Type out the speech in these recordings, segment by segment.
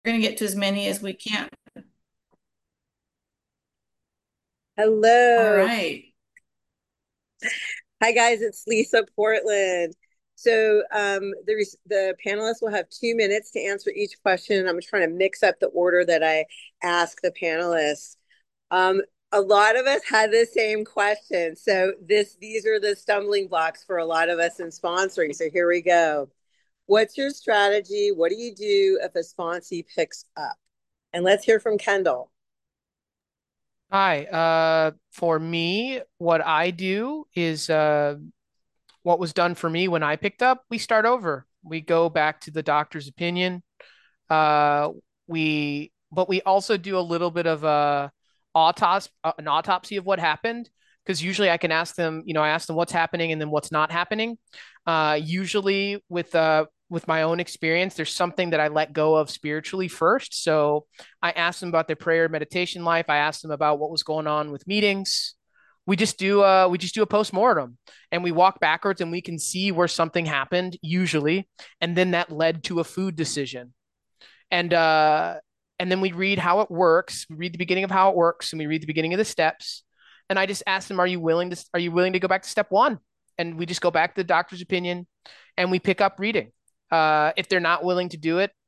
going to get to as many as we can. All Hello. right. Hi, guys. It's Lisa Portland. The panelists will have 2 minutes to answer each question. I'm trying to mix up the order that I ask the panelists. Um, a lot of us had the same question. These are the stumbling blocks for a lot of us in sponsoring. So here we go. What's your strategy? What do you do if a sponsee picks up? And let's hear from Kendall. Hi. For me, what I do is what was done for me when I picked up, we start over. We go back to the doctor's opinion. Uh, but we also do a little bit of an autopsy of what happened, because usually I can ask them, I ask them what's happening and then what's not happening. Usually with my own experience, there's something that I let go of spiritually first. So I ask them about their prayer meditation life. I ask them about what was going on with meetings. We just do a postmortem, and we walk backwards and we can see where something happened usually, and then that led to a food decision. And uh and then we read how it works. We read the beginning of how it works, and we read the beginning of the steps. And I just ask them, are you willing to go back to step one? And we just go back to the doctor's opinion, and we pick up reading. If they're not willing to do it,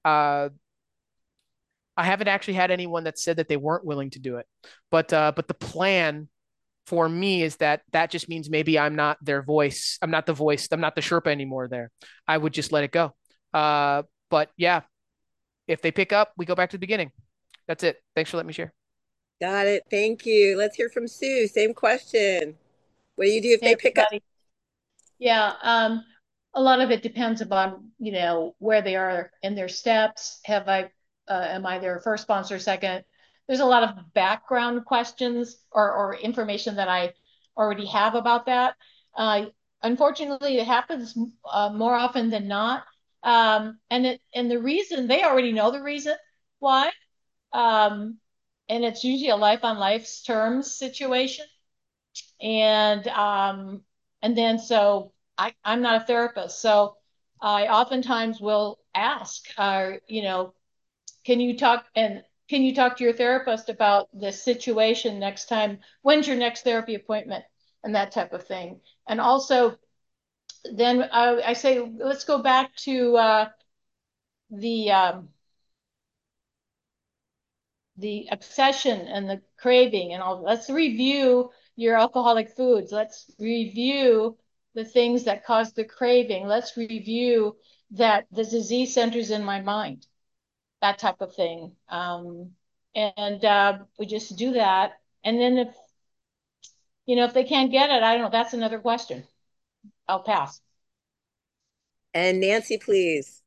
I haven't actually had anyone that said that they weren't willing to do it. But the plan for me is that just means maybe I'm not their voice. I'm not the voice. I'm not the Sherpa anymore there. I would just let it go. But yeah, if they pick up, we go back to the beginning. That's it. Thanks for letting me share. Got it. Thank you. Let's hear from Sue. Same question. What do you do if Hey, they pick up? everybody. Yeah, a lot of it depends upon, where they are in their steps. Am I their first sponsor, second? There's a lot of background questions or information that I already have about that. Uh, Unfortunately, it happens more often than not. And the reason, they already know the reason why. Um, and it's usually a life on life's terms situation. And then so I'm not a therapist, so I oftentimes will ask, can you talk to your therapist about this situation next time? When's your next therapy appointment? And that type of thing. And also, then I say, let's go back to the the obsession and the craving and all. Let's review your alcoholic foods. Let's review the things that cause the craving. Let's review that the disease centers in my mind, that type of thing. And we just do that. And then if they can't get it, I don't know. That's another question. I'll pass. And Nancy, please.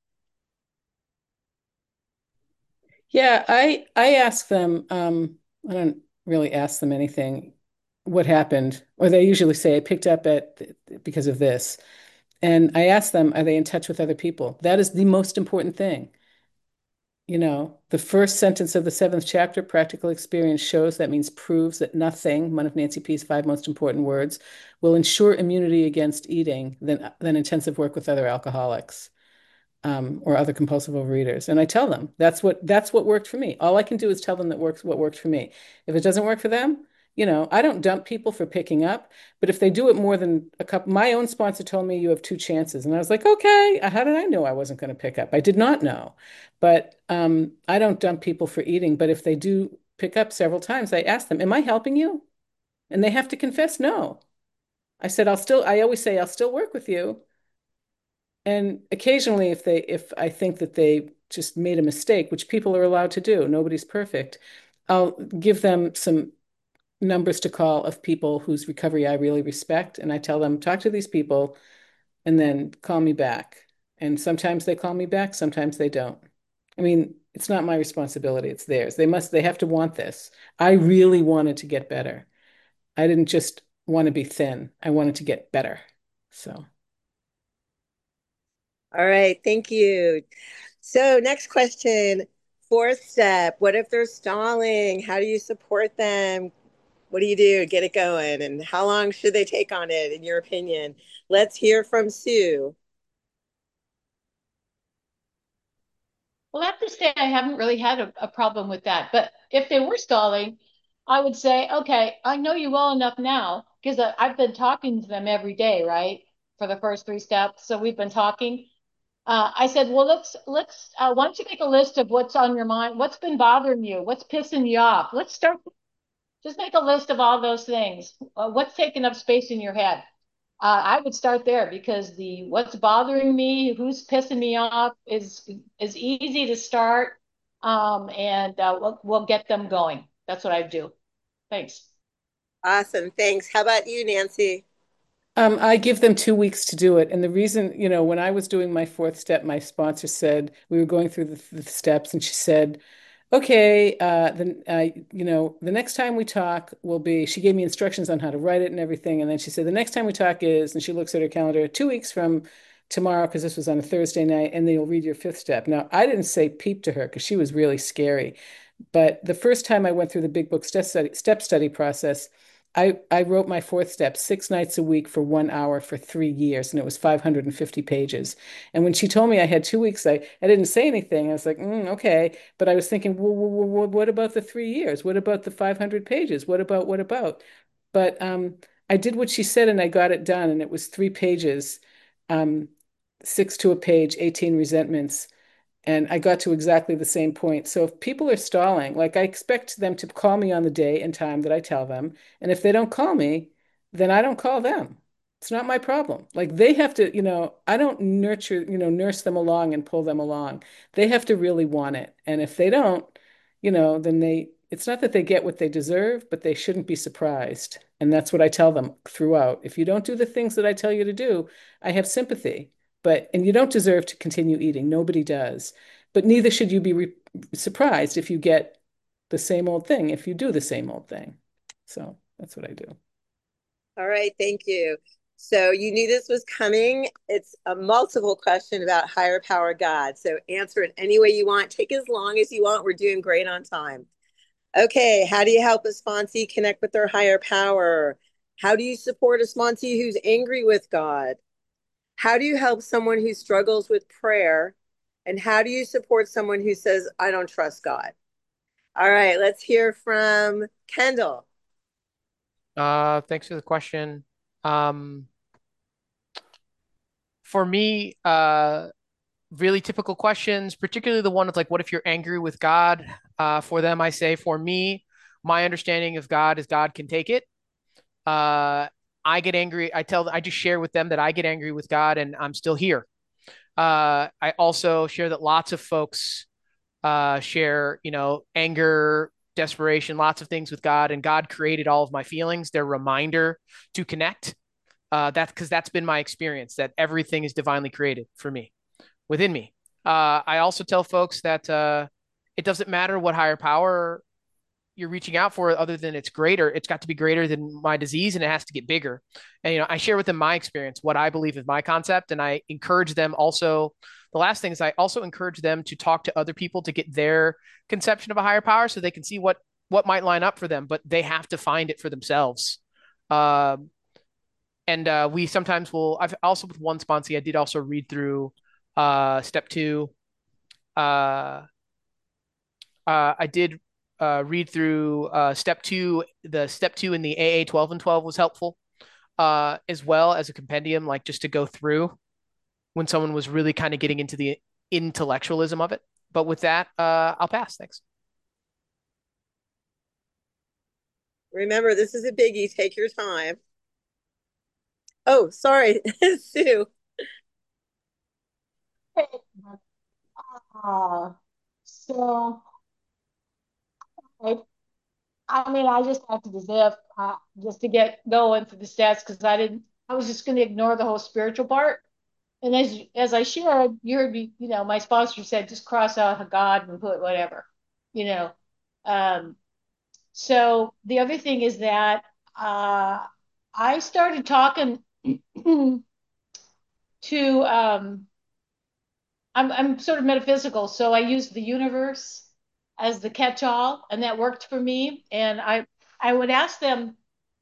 Yeah, I ask them, I don't really ask them anything, what happened, or they usually say I picked up because of this. And I ask them, are they in touch with other people? That is the most important thing. The first sentence of the seventh chapter, practical experience shows, that means proves that nothing, one of Nancy P's five most important words, will ensure immunity against eating than intensive work with other alcoholics. Or other compulsive overeaters. And I tell them that's what worked for me. All I can do is tell them what worked for me. If it doesn't work for them, I don't dump people for picking up, but if they do it more than a couple, my own sponsor told me you have two chances. And I was like, okay, how did I know I wasn't going to pick up? I did not know. But I don't dump people for eating. But if they do pick up several times, I ask them, am I helping you? And they have to confess no. I always say, I'll still work with you. And occasionally, if I think that they just made a mistake, which people are allowed to do, nobody's perfect, I'll give them some numbers to call of people whose recovery I really respect. And I tell them, talk to these people and then call me back. And sometimes they call me back, sometimes they don't. I mean, it's not my responsibility, it's theirs. They have to want this. I really wanted to get better. I didn't just want to be thin, I wanted to get better. So. All right. Thank you. So, next question. Fourth step. What if they're stalling? How do you support them? What do you do to get it going? And how long should they take on it, in your opinion? Let's hear from Sue. Well, I have to say I haven't really had a problem with that. But if they were stalling, I would say, okay, I know you well enough now because I've been talking to them every day, right? For the first three steps. So we've been talking. I said, well, let's why don't you make a list of what's on your mind, what's been bothering you, what's pissing you off. Let's start, just make a list of all those things. What's taking up space in your head? I would start there because the what's bothering me, who's pissing me off is easy to start, and we'll get them going. That's what I do. Thanks. Awesome. Thanks. How about you, Nancy? I give them 2 weeks to do it. And the reason, when I was doing my fourth step, my sponsor said we were going through the steps, and she said, "Okay, the next time we talk will be." She gave me instructions on how to write it and everything, and then she said, "The next time we talk is," and she looks at her calendar, 2 weeks from tomorrow, because this was on a Thursday night, and then you'll read your fifth step. Now, I didn't say peep to her because she was really scary. But the first time I went through the Big Book step study process, I wrote my fourth step 6 nights a week for 1 hour for 3 years, and it was 550 pages. And when she told me I had 2 weeks, I didn't say anything. I was like, okay. But I was thinking, well, what about the 3 years? What about the 500 pages? What about? But I did what she said, and I got it done, and it was 3 pages, um, six to a page, 18 resentments. And I got to exactly the same point. So if people are stalling, like, I expect them to call me on the day and time that I tell them. And if they don't call me, then I don't call them. It's not my problem. Like, they have to, I don't nurse them along and pull them along. They have to really want it. And if they don't, then it's not that they get what they deserve, but they shouldn't be surprised. And that's what I tell them throughout. If you don't do the things that I tell you to do, I have sympathy. And you don't deserve to continue eating. Nobody does. But neither should you be surprised if you get the same old thing, if you do the same old thing. So that's what I do. All right, thank you. So you knew this was coming. It's a multiple question about higher power God. So answer it any way you want. Take as long as you want. We're doing great on time. Okay, how do you help a sponsee connect with their higher power? How do you support a sponsee who's angry with God? How do you help someone who struggles with prayer? And how do you support someone who says, I don't trust God? All right, let's hear from Kendall. Thanks for the question. Um, for me, really typical questions, particularly the one with like, what if you're angry with God? For them, I say, for me, my understanding of God is God can take it. I get angry. I just share with them that I get angry with God and I'm still here. I also share that lots of folks share, anger, desperation, lots of things with God, and God created all of my feelings. They're a reminder to connect. That's been my experience, that everything is divinely created for me, within me. I also tell folks that it doesn't matter what higher power you're reaching out for, other than it's greater. It's got to be greater than my disease, and it has to get bigger. And I share with them my experience, what I believe is my concept, and I encourage them also. The last thing is I also encourage them to talk to other people to get their conception of a higher power, so they can see what might line up for them, but they have to find it for themselves. And we sometimes will. I've also, with one sponsee, I did also read through step two. Uh, I did read through step two. The step two in the AA 12 and 12 was helpful, as well as a compendium, like just to go through when someone was really kind of getting into the intellectualism of it. But with that, I'll pass. Thanks. Remember, this is a biggie. Take your time. Oh, sorry, Sue. Uh, so I, I mean, I just acted as if just to get going for the stats because I was just going to ignore the whole spiritual part. And as I shared, you heard me, my sponsor said just cross out a God and put whatever, you know. Um, so the other thing is that I started talking to I'm sort of metaphysical, so I used the universe as the catch-all, and that worked for me. And I would ask them,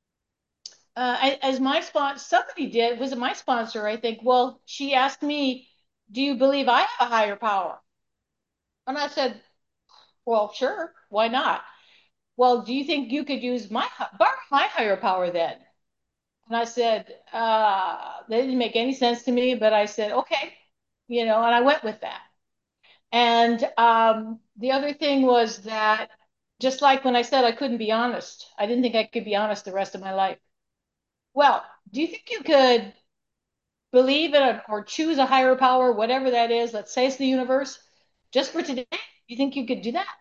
as my sponsor, somebody did, was it my sponsor? I think. Well, she asked me, "Do you believe I have a higher power?" And I said, well, sure, why not? Well, do you think you could use borrow my higher power then? And I said, that didn't make any sense to me, but I said, okay, and I went with that. And the other thing was that just like when I said I couldn't be honest, I didn't think I could be honest the rest of my life. Well, do you think you could believe in it or choose a higher power, whatever that is? Let's say it's the universe, just for today. You think you could do that?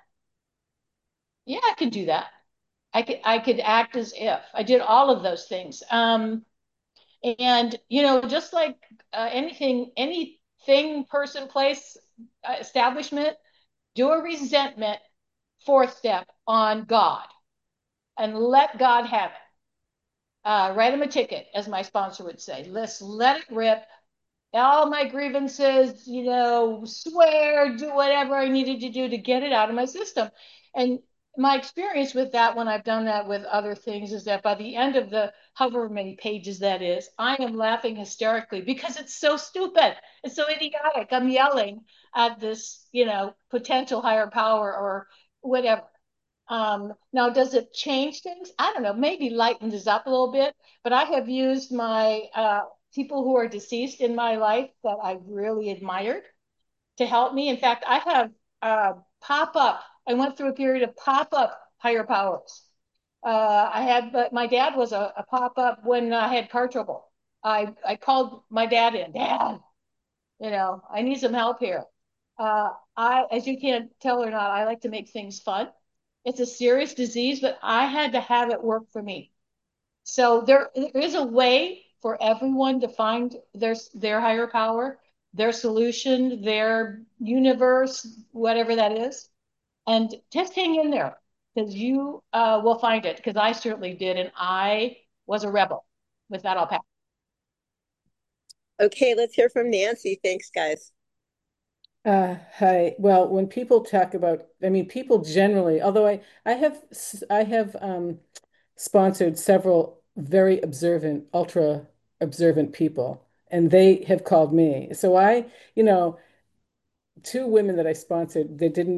Yeah, I could do that. I could act as if I did all of those things. And just like anything, person, place, establishment, do a resentment fourth step on God and let God have it. Write him a ticket, as my sponsor would say. Let's let it rip. All my grievances, swear, do whatever I needed to do to get it out of my system. And my experience with that when I've done that with other things is that by the end of the however many pages that is, I am laughing hysterically because it's so stupid. It's so idiotic. I'm yelling at this, potential higher power or whatever. Now, does it change things? I don't know, maybe lighten this up a little bit, but I have used my people who are deceased in my life that I really admired to help me. In fact, I have pop up. I went through a period of pop up higher powers. But my dad was a pop up when I had car trouble. I called my dad in, Dad, I need some help here. As you can't tell or not, I like to make things fun. It's a serious disease, but I had to have it work for me. So there is a way for everyone to find their higher power, their solution, their universe, whatever that is. And just hang in there because you will find it, because I certainly did. And I was a rebel. With that, I'll pass. Okay, let's hear from Nancy. Thanks, guys. Hi. Well, when people talk about, I mean, people generally, although I have sponsored several very observant, ultra observant people, and they have called me. So you know, two women that I sponsored,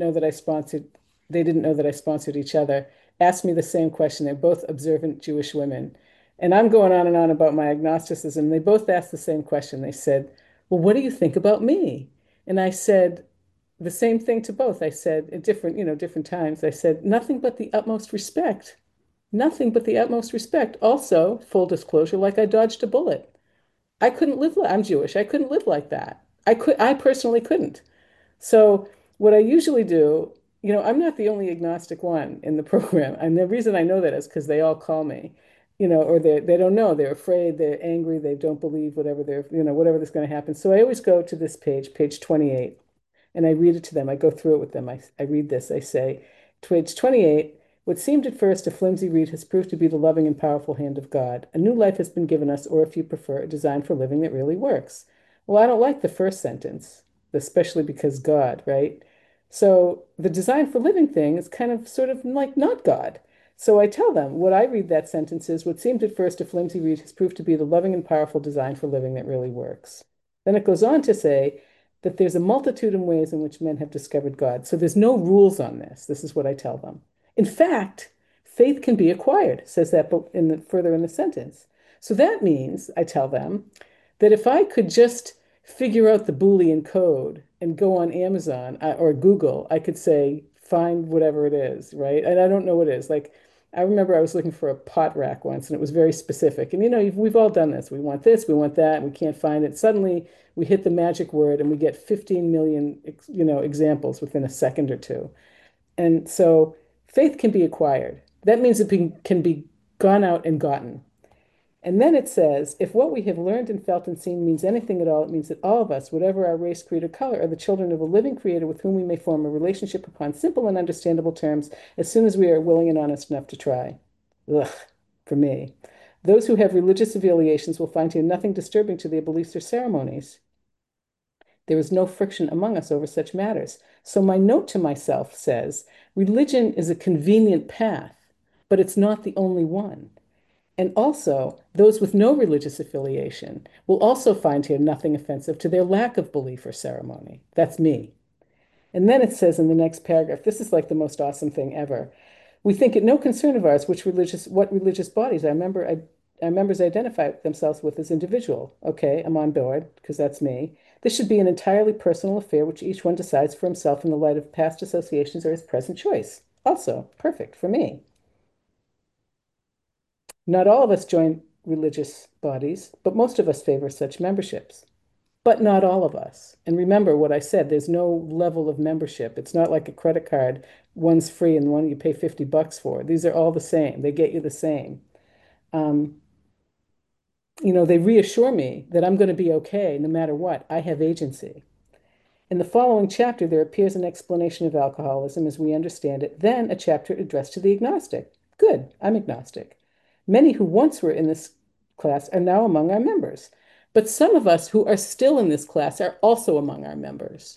they didn't know that I sponsored each other, asked me the same question. They're both observant Jewish women. And I'm going on and on about my agnosticism. They both asked the same question. They said, well, what do you think about me? And I said the same thing to both. I said at different times, I said, nothing but the utmost respect. Nothing but the utmost respect. Also, full disclosure, like I dodged a bullet. I couldn't live like I'm Jewish. I couldn't live like that. I personally couldn't. So what I usually do, I'm not the only agnostic one in the program. And the reason I know that is because they all call me, or they don't know. They're afraid, they're angry, they don't believe whatever that's going to happen. So I always go to this page 28, and I read it to them. I go through it with them. I read this. I say, page 28, what seemed at first a flimsy reed has proved to be the loving and powerful hand of God. A new life has been given us, or if you prefer, a design for living that really works. Well, I don't like the first sentence, especially because God, right? So the design for living thing is kind of sort of like not God. So I tell them what I read that sentence is what seemed at first a flimsy reed has proved to be the loving and powerful design for living that really works. Then it goes on to say that there's a multitude of ways in which men have discovered God. So there's no rules on this. This is what I tell them. In fact, faith can be acquired, says that further in the sentence. So that means, I tell them, that if I could just figure out the Boolean code and go on Amazon or Google, I could say, find whatever it is, right? And I don't know what it is. Like, I remember I was looking for a pot rack once and it was very specific. And we've all done this. We want this, we want that, and we can't find it. Suddenly we hit the magic word and we get 15 million, examples within a second or two. And so faith can be acquired. That means can be gone out and gotten. And then it says, if what we have learned and felt and seen means anything at all, it means that all of us, whatever our race, creed, or color, are the children of a living creator with whom we may form a relationship upon simple and understandable terms as soon as we are willing and honest enough to try. Ugh, for me. Those who have religious affiliations will find here nothing disturbing to their beliefs or ceremonies. There is no friction among us over such matters. So my note to myself says, religion is a convenient path, but it's not the only one. And also, those with no religious affiliation will also find here nothing offensive to their lack of belief or ceremony. That's me. And then it says in the next paragraph, this is like the most awesome thing ever. We think it no concern of ours what religious bodies our members identify themselves with as individual. Okay, I'm on board because that's me. This should be an entirely personal affair which each one decides for himself in the light of past associations or his present choice. Also, perfect for me. Not all of us join religious bodies, but most of us favor such memberships. But not all of us. And remember what I said, there's no level of membership. It's not like a credit card. One's free and one you pay $50 for. These are all the same. They get you the same. Um, they reassure me that I'm going to be okay no matter what. I have agency. In the following chapter, there appears an explanation of alcoholism as we understand it, then a chapter addressed to the agnostic. Good, I'm agnostic. Many who once were in this class are now among our members, but some of us who are still in this class are also among our members.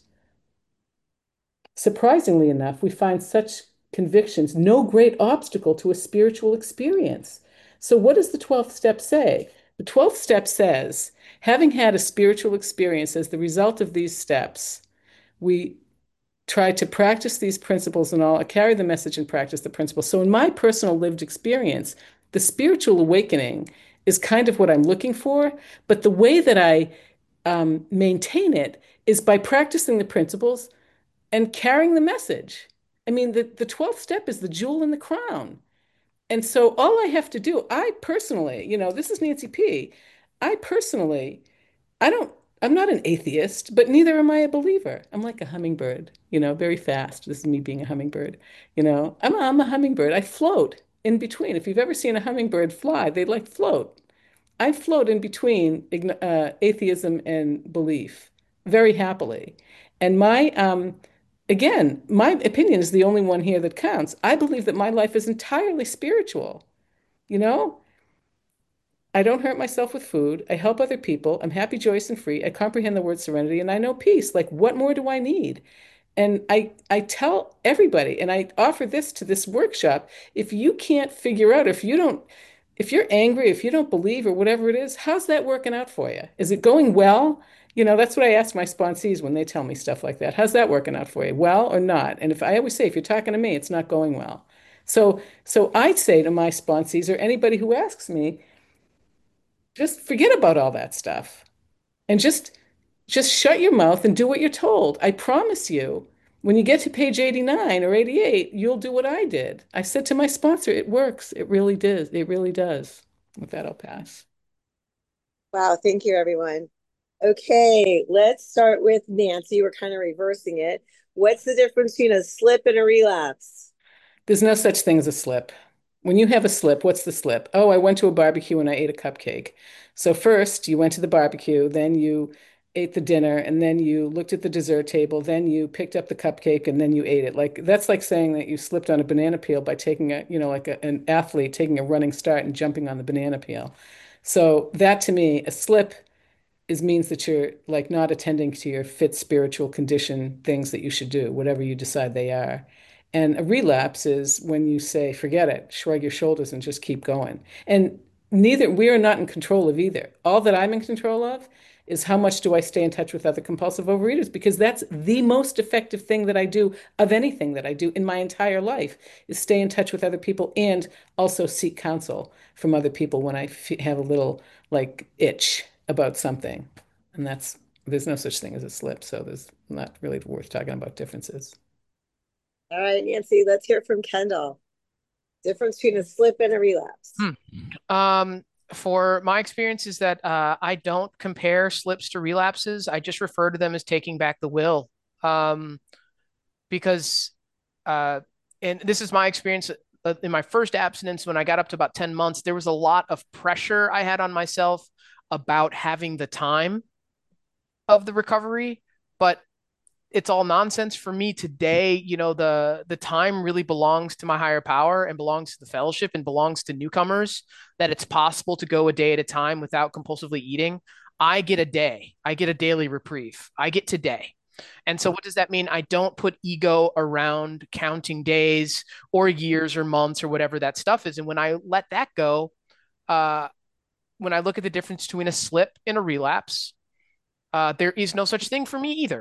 Surprisingly enough, we find such convictions no great obstacle to a spiritual experience. So, what does the 12th step say? The 12th step says, having had a spiritual experience as the result of these steps, we try to practice these principles and all, carry the message and practice the principles. So, in my personal lived experience, the spiritual awakening is kind of what I'm looking for, but the way that I maintain it is by practicing the principles and carrying the message. I mean, the 12th step is the jewel in the crown. And so all I have to do, I personally, this is Nancy P. I personally, I don't, I'm not an atheist, but neither am I a believer. I'm like a hummingbird, very fast. This is me being a hummingbird. I'm a hummingbird. I float in between. If you've ever seen a hummingbird fly, they like float. I float in between atheism and belief very happily. And again, my opinion is the only one here that counts. I believe that my life is entirely spiritual. You know, I don't hurt myself with food. I help other people. I'm happy, joyous, and free. I comprehend the word serenity, and I know peace. Like, what more do I need? And I tell everybody, and I offer this to this workshop, if you can't figure out, if you're angry, if you don't believe or whatever it is, how's that working out for you? Is it going well? That's what I ask my sponsees when they tell me stuff like that. How's that working out for you? Well or not? And if I always say, if you're talking to me, it's not going well. So I'd say to my sponsees or anybody who asks me, just forget about all that stuff and just shut your mouth and do what you're told. I promise you, when you get to page 89 or 88, you'll do what I did. I said to my sponsor, it works. It really does. It really does. With that, I'll pass. Wow, thank you, everyone. Okay, let's start with Nancy. We're kind of reversing it. What's the difference between a slip and a relapse? There's no such thing as a slip. When you have a slip, what's the slip? Oh, I went to a barbecue and I ate a cupcake. So first you went to the barbecue, then you ate the dinner, and then you looked at the dessert table, then you picked up the cupcake and then you ate it. Like that's like saying that you slipped on a banana peel by taking an athlete taking a running start and jumping on the banana peel. So that to me, a slip is means that you're like not attending to your fit spiritual condition things that you should do, whatever you decide they are. And a relapse is when you say, forget it, shrug your shoulders and just keep going. And neither we are not in control of either. All that I'm in control of is how much do I stay in touch with other compulsive overeaters because that's the most effective thing that I do of anything that I do in my entire life is stay in touch with other people and also seek counsel from other people when I have a little like itch about something. And there's no such thing as a slip, so there's not really worth talking about differences. All right, Nancy, let's hear from Kendall. Difference between a slip and a relapse. For my experience is that I don't compare slips to relapses. I just refer to them as taking back the will. Because and this is my experience in my first abstinence when I got up to about 10 months, there was a lot of pressure I had on myself about having the time of the recovery, but it's all nonsense for me today. The time really belongs to my higher power and belongs to the fellowship and belongs to newcomers, that it's possible to go a day at a time without compulsively eating. I get a day. I get a daily reprieve. I get today. And so what does that mean? I don't put ego around counting days or years or months or whatever that stuff is. And when I let that go, when I look at the difference between a slip and a relapse, there is no such thing for me either.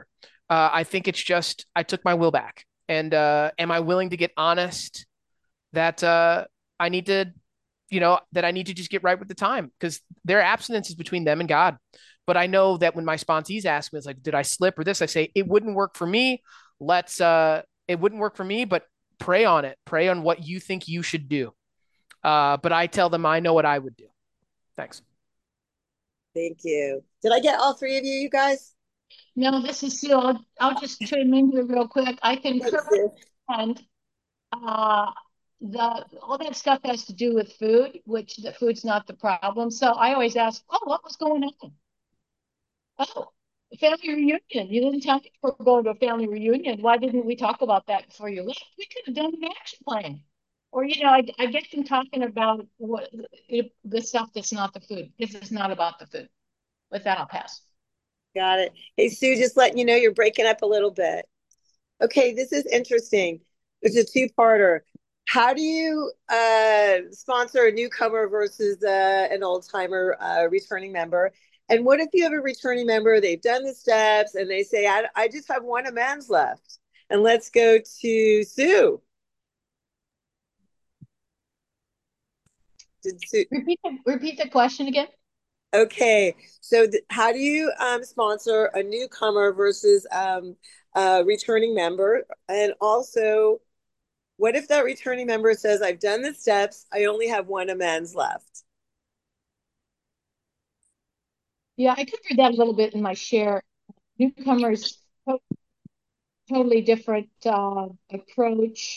I think it's just I took my will back. And am I willing to get honest that I need to, that I need to just get right with the time because their abstinence is between them and God. But I know that when my sponsees ask me, it's like, did I slip or this? I say it wouldn't work for me. It wouldn't work for me, but pray on it. Pray on what you think you should do. But I tell them I know what I would do. Thanks. Thank you. Did I get all three of you, you guys? No, this is Sue. I'll just chime in here real quick. I Thanks, concur, Sue. and uh, all that stuff has to do with food, which the food's not the problem. So I always ask, oh, what was going on? Oh, family reunion. You didn't tell me we're going to a family reunion. Why didn't we talk about that before you left? We could have done an action plan. Or, I get them talking about the stuff that's not the food because it's not about the food. With that, I'll pass. Got it. Hey, Sue, just letting you know you're breaking up a little bit. Okay, this is interesting. It's a two-parter. How do you sponsor a newcomer versus an old-timer returning member? And what if you have a returning member, they've done the steps, and they say, I just have one amends left. And let's go to Sue. Did Sue? Repeat the question again. Okay, so how do you sponsor a newcomer versus a returning member? And also, what if that returning member says, I've done the steps, I only have one amends left? Yeah, I covered that a little bit in my share. Newcomers, totally different approach,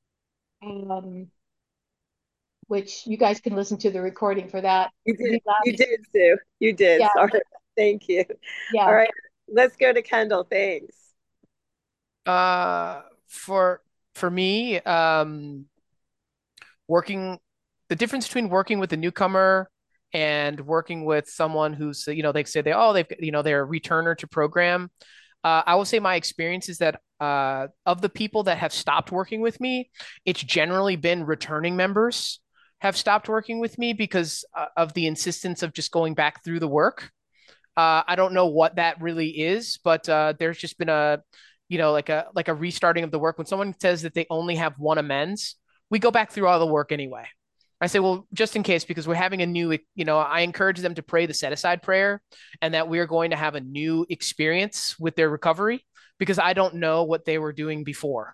which you guys can listen to the recording for that. You did, Sue. You did. Yeah, Sorry. Thank you. All yeah. right, let's go to Kendall. Thanks. For me, working the difference between working with a newcomer and working with someone who's, they say they're a returner to program. I will say my experience is that of the people that have stopped working with me, it's generally been returning members have stopped working with me because of the insistence of just going back through the work. I don't know what that really is, but there's just been like a restarting of the work. When someone says that they only have one amends, we go back through all the work anyway. I say, well, just in case, because we're having a new, I encourage them to pray the set aside prayer and that we're going to have a new experience with their recovery because I don't know what they were doing before.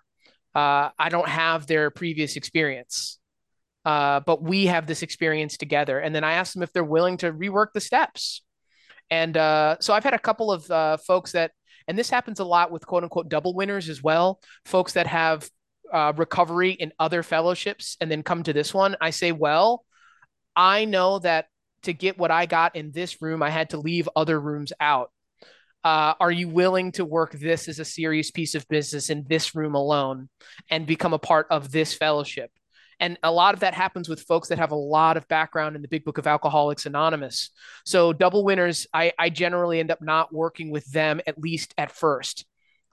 I don't have their previous experience, but we have this experience together. And then I ask them if they're willing to rework the steps. And so I've had a couple of folks that, and this happens a lot with quote unquote double winners as well, folks that have recovery in other fellowships and then come to this one. I say, well, I know that to get what I got in this room, I had to leave other rooms out. Are you willing to work this as a serious piece of business in this room alone and become a part of this fellowship? And a lot of that happens with folks that have a lot of background in the big book of Alcoholics Anonymous. So double winners, I generally end up not working with them, at least at first,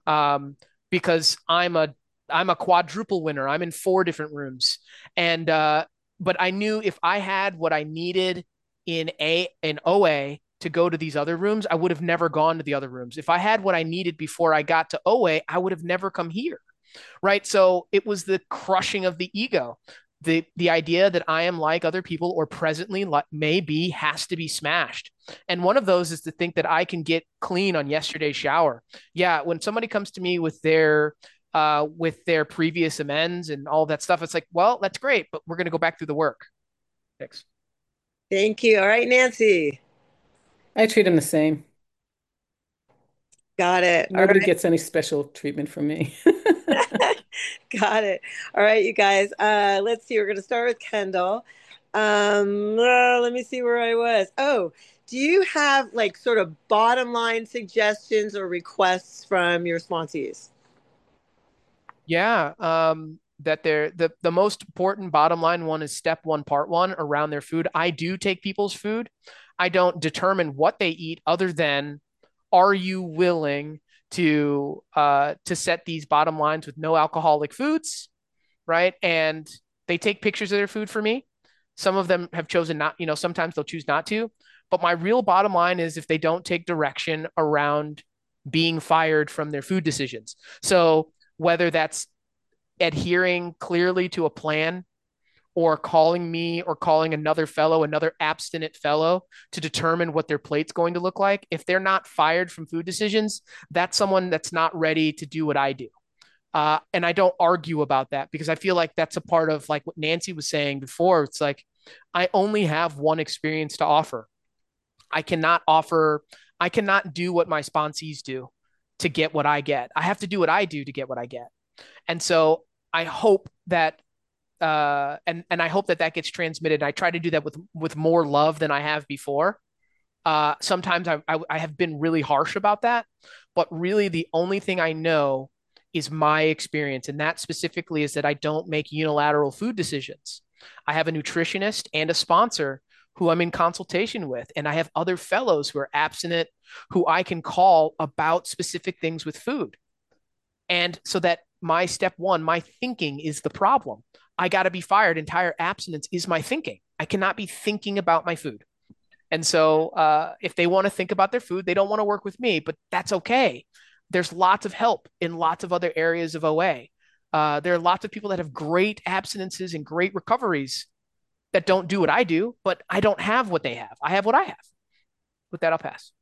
because I'm a quadruple winner. I'm in 4 different rooms. And but I knew if I had what I needed in OA to go to these other rooms, I would have never gone to the other rooms. If I had what I needed before I got to OA, I would have never come here. Right. So it was the crushing of the ego. The idea that I am like other people or presently maybe has to be smashed. And one of those is to think that I can get clean on yesterday's shower. Yeah. When somebody comes to me with their previous amends and all that stuff, it's like, well, that's great, but we're going to go back through the work. Thanks. Thank you. All right, Nancy. I treat them the same. Got it. All Nobody right. gets any special treatment from me. Got it. All right, you guys. Let's see. We're going to start with Kendall. Let me see where I was. Oh, do you have like sort of bottom line suggestions or requests from your sponsees? Yeah. That the most important bottom line one is step one, part one around their food. I do take people's food. I don't determine what they eat other than are you willing to set these bottom lines with no alcoholic foods, right? And they take pictures of their food for me. Some of them have chosen not, sometimes they'll choose not to. But my real bottom line is if they don't take direction around being fired from their food decisions. So whether that's adhering clearly to a plan or calling me or calling another fellow, another abstinent fellow to determine what their plate's going to look like, if they're not fired from food decisions, that's someone that's not ready to do what I do. And I don't argue about that because I feel like that's a part of like what Nancy was saying before. It's like I only have one experience to offer. I cannot offer, I cannot do what my sponsees do to get what I get. I have to do what I do to get what I get. And so I hope that and I hope that that gets transmitted. I try to do that with more love than I have before. Sometimes I have been really harsh about that, but really the only thing I know is my experience, and that specifically is that I don't make unilateral food decisions. I have a nutritionist and a sponsor who I'm in consultation with, and I have other fellows who are abstinent who I can call about specific things with food. And so that my step one, my thinking is the problem. I got to be fired. Entire abstinence is my thinking. I cannot be thinking about my food. And so if they want to think about their food, they don't want to work with me, but that's okay. There's lots of help in lots of other areas of OA. There are lots of people that have great abstinences and great recoveries that don't do what I do, but I don't have what they have. I have what I have. With that, I'll pass.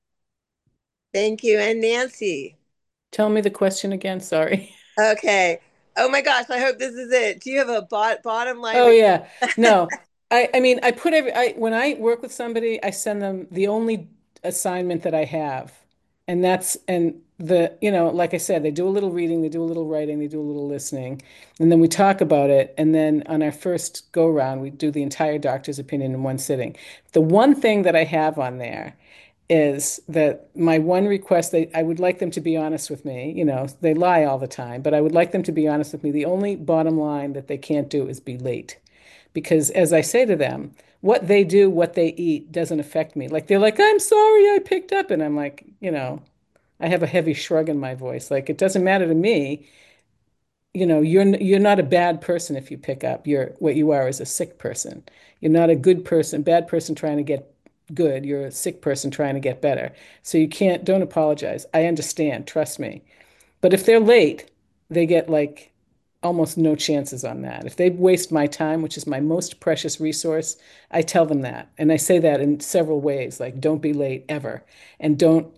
Thank you. And Nancy. Tell me the question again. Sorry. Okay. Oh my gosh, I hope this is it. Do you have a bottom line? Oh yeah. No. I mean, I put every when I work with somebody, I send them the only assignment that I have. And that's and the, like I said, they do a little reading, they do a little writing, they do a little listening, and then we talk about it. And then on our first go round, we do the entire doctor's opinion in one sitting. The one thing that I have on there is that my one request, I would like them to be honest with me. They lie all the time, but I would like them to be honest with me. The only bottom line that they can't do is be late. Because as I say to them, what they do, what they eat doesn't affect me. Like they're like, I'm sorry I picked up. And I'm like, I have a heavy shrug in my voice. Like it doesn't matter to me. You're not a bad person if you pick up. What you are is a sick person. You're not a good person, bad person trying to get good. You're a sick person trying to get better. So don't apologize. I understand, trust me. But if they're late, they get like almost no chances on that. If they waste my time, which is my most precious resource, I tell them that. And I say that in several ways, like don't be late ever. And don't,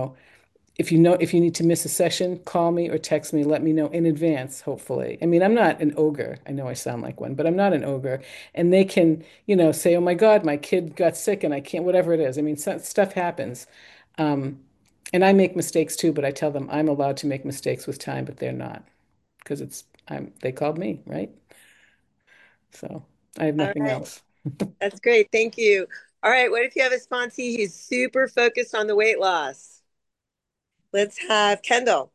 if you need to miss a session, call me or text me, let me know in advance, hopefully. I mean, I'm not an ogre. I know I sound like one, but I'm not an ogre. And they can, say, oh my God, my kid got sick and I can't, whatever it is. I mean, stuff happens. Um, and I make mistakes too, but I tell them I'm allowed to make mistakes with time, but they're not because they called me, right? So I have All nothing right. else. That's great. Thank you. All right. What if you have a sponsee who's super focused on the weight loss? Let's have Kendall.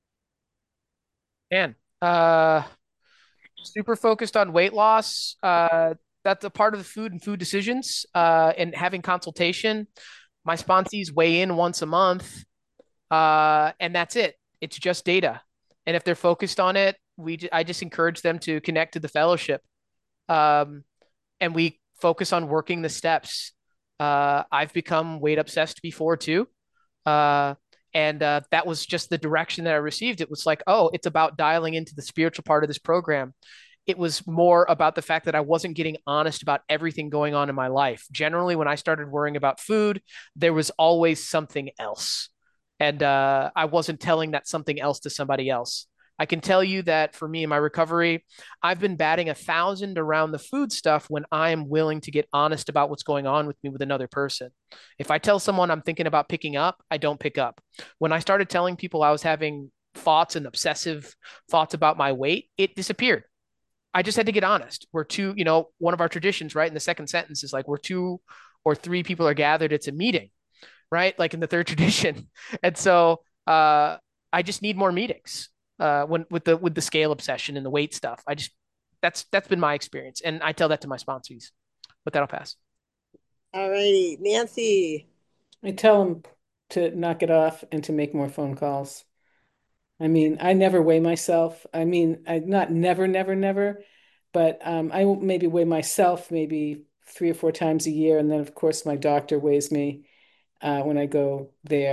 Man, super focused on weight loss. That's a part of the food and food decisions and having consultation. My sponsees weigh in once a month, and that's it. It's just data. And if they're focused on it, I just encourage them to connect to the fellowship. Um, and we focus on working the steps. I've become weight obsessed before too. Uh, and that was just the direction that I received. It was like, oh, it's about dialing into the spiritual part of this program. It was more about the fact that I wasn't getting honest about everything going on in my life. Generally, when I started worrying about food, there was always something else. And I wasn't telling that something else to somebody else. I can tell you that for me in my recovery, I've been batting 1,000 around the food stuff when I am willing to get honest about what's going on with me with another person. If I tell someone I'm thinking about picking up, I don't pick up. When I started telling people I was having thoughts and obsessive thoughts about my weight, it disappeared. I just had to get honest. We're two, one of our traditions, right? In the second sentence is like, we're two or three people are gathered, it's a meeting, right? Like in the third tradition. And so I just need more meetings when with the scale obsession and the weight stuff. That's been my experience. And I tell that to my sponsors. But that'll pass. All righty. Nancy. I tell them to knock it off and to make more phone calls. I mean, I never weigh myself. I mean, I not never, never, never, but I will maybe weigh myself maybe 3 or 4 times a year, and then of course my doctor weighs me when I go there.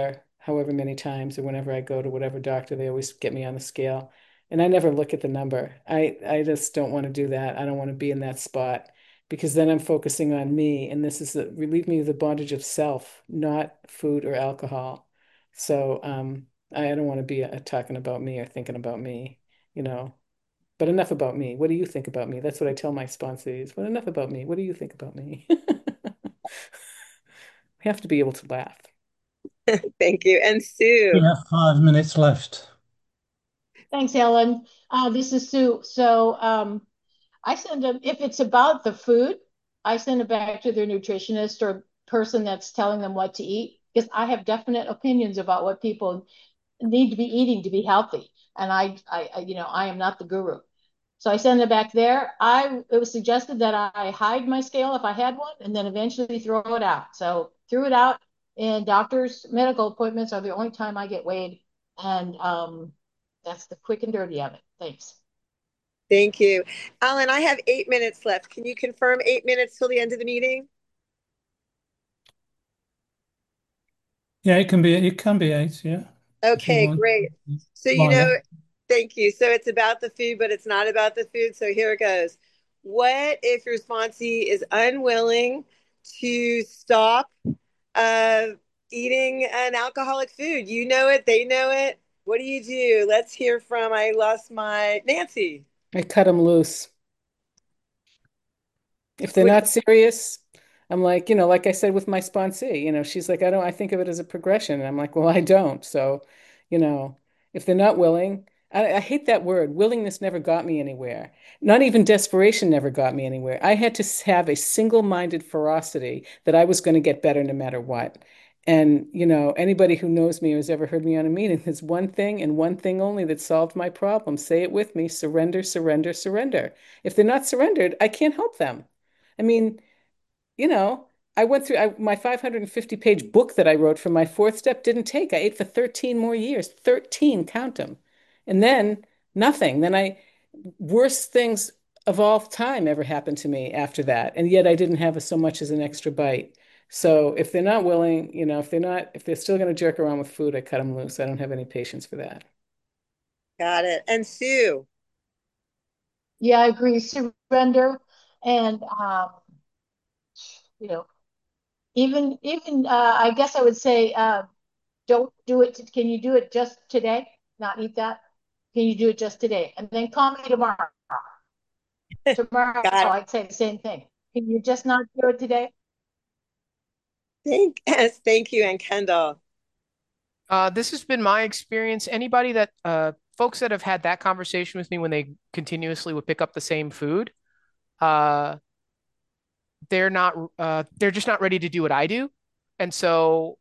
however many times, or whenever I go to whatever doctor, they always get me on the scale. And I never look at the number. I just don't want to do that. I don't want to be in that spot because then I'm focusing on me. And this is relieve me of the bondage of self, not food or alcohol. So I don't want to be talking about me or thinking about me, you know. But enough about me. What do you think about me? That's what I tell my sponsees. But enough about me. What do you think about me? We have to be able to laugh. Thank you. And We Sue. have 5 minutes left. Thanks, Ellen. This is Sue. So I send them, if it's about the food, I send it back to their nutritionist or person that's telling them what to eat, because I have definite opinions about what people need to be eating to be healthy. And I am not the guru. So I send it back there. It was suggested that I hide my scale if I had one and then eventually throw it out. So threw it out, and doctors' medical appointments are the only time I get weighed. And that's the quick and dirty of it. Thanks. Thank you. Alan, I have 8 minutes left. Can you confirm 8 minutes till the end of the meeting? Yeah, it can be 8, yeah. If you Okay, want. great. So, Longer. thank you. So it's about the food, but it's not about the food. So here it goes. What if your sponsee is unwilling to stop uh, eating an alcoholic food? You know it, they know it. What do you do? Let's hear from, I lost my Nancy. I cut them loose. If they're What, not serious, I'm like, like I said with my sponsee, she's like, I think of it as a progression. And I'm like, well, I don't. So, you know, if they're not willing, I hate that word. Willingness never got me anywhere. Not even desperation never got me anywhere. I had to have a single-minded ferocity that I was going to get better no matter what. And, anybody who knows me or has ever heard me on a meeting, there's one thing and one thing only that solved my problem. Say it with me: surrender, surrender, surrender. If they're not surrendered, I can't help them. I mean, you know, I went through my 550-page book that I wrote for my fourth step didn't take. I ate for 13 more years, 13, count them. And then nothing. Worst things of all time ever happened to me after that. And yet I didn't have so much as an extra bite. So if they're not willing, if they're still going to jerk around with food, I cut them loose. I don't have any patience for that. got it. And Sue. Yeah, I agree. Surrender. And, you know, even I guess I would say, don't do it. Can you do it just today? Not eat that? Can you do it just today? And then call me tomorrow. Tomorrow, Got it. I'd say the same thing. Can you just not do it today? Thank you. And Kendall. This has been my experience. Anybody that folks that have had that conversation with me when they continuously would pick up the same food, uh, they're just not ready to do what I do. And so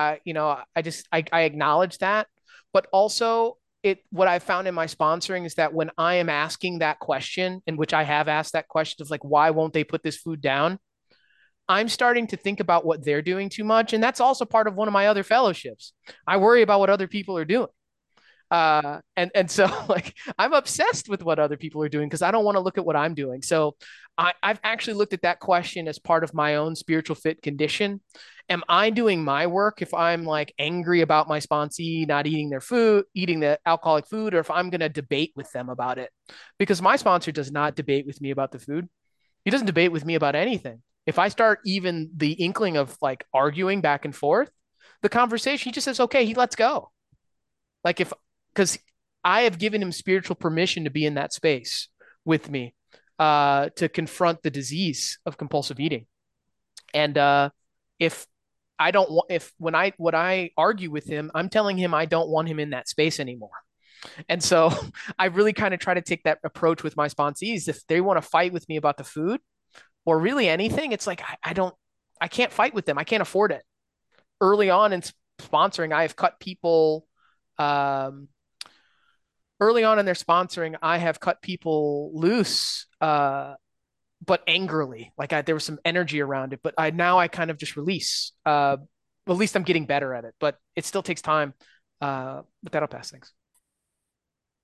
I acknowledge that. But also what I found in my sponsoring is that when I am asking that question, in which I have asked that question of like, why won't they put this food down? I'm starting to think about what they're doing too much. And that's also part of one of my other fellowships. I worry about what other people are doing. And so like I'm obsessed with what other people are doing because I don't want to look at what I'm doing. So I've actually looked at that question as part of my own spiritual fit condition. Am I doing my work if I'm like angry about my sponsee not eating their food, eating the alcoholic food, or if I'm going to debate with them about it? Because my sponsor does not debate with me about the food. He doesn't debate with me about anything. If I start even the inkling of like arguing back and forth, the conversation, he just says, okay, he lets go. Like because I have given him spiritual permission to be in that space with me, to confront the disease of compulsive eating. And if I don't want, if when I argue with him, I'm telling him I don't want him in that space anymore. And so I really kind of try to take that approach with my sponsees. If they want to fight with me about the food or really anything, it's like I can't fight with them. I can't afford it. Early on in sponsoring, I have cut people. Um, Early on in their sponsoring, I have cut people loose, but angrily. Like there was some energy around it, but now I kind of just release. At least I'm getting better at it, but it still takes time. But that'll pass things.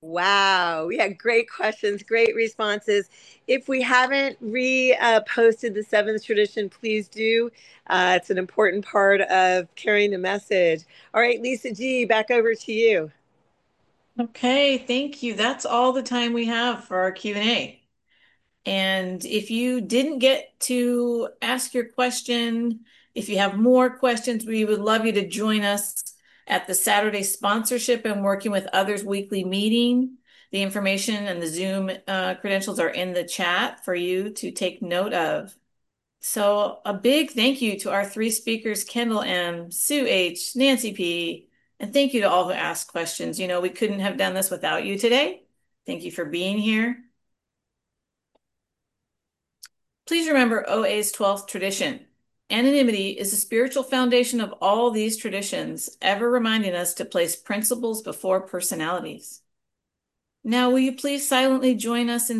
Wow. Yeah, great questions, great responses. If we haven't posted the seventh tradition, please do. It's an important part of carrying the message. All right, Lisa G, back over to you. Okay, thank you. That's all the time we have for our Q&A. And if you didn't get to ask your question, if you have more questions, we would love you to join us at the Saturday Sponsorship and Working with Others weekly meeting. The information and the Zoom credentials are in the chat for you to take note of. So a big thank you to our three speakers, Kendall M., Sue H., Nancy P., and thank you to all who asked questions. You know, we couldn't have done this without you today. Thank you for being here. Please remember OA's 12th tradition. Anonymity is the spiritual foundation of all these traditions, ever reminding us to place principles before personalities. Now, will you please silently join us in